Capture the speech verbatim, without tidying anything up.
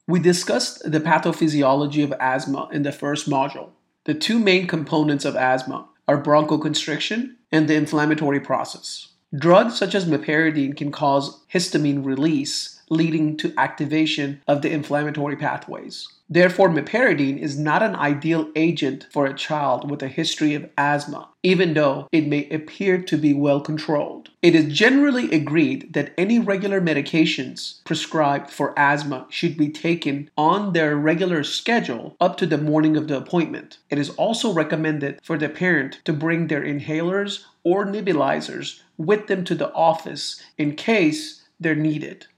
We discussed the pathophysiology of asthma in the first module. The two main components of asthma are bronchoconstriction and the inflammatory process. Drugs such as meperidine can cause histamine release, leading to activation of the inflammatory pathways. Therefore, meperidine is not an ideal agent for a child with a history of asthma, even though it may appear to be well controlled. It is generally agreed that any regular medications prescribed for asthma should be taken on their regular schedule up to the morning of the appointment. It is also recommended for the parent to bring their inhalers or nebulizers with them to the office in case they're needed.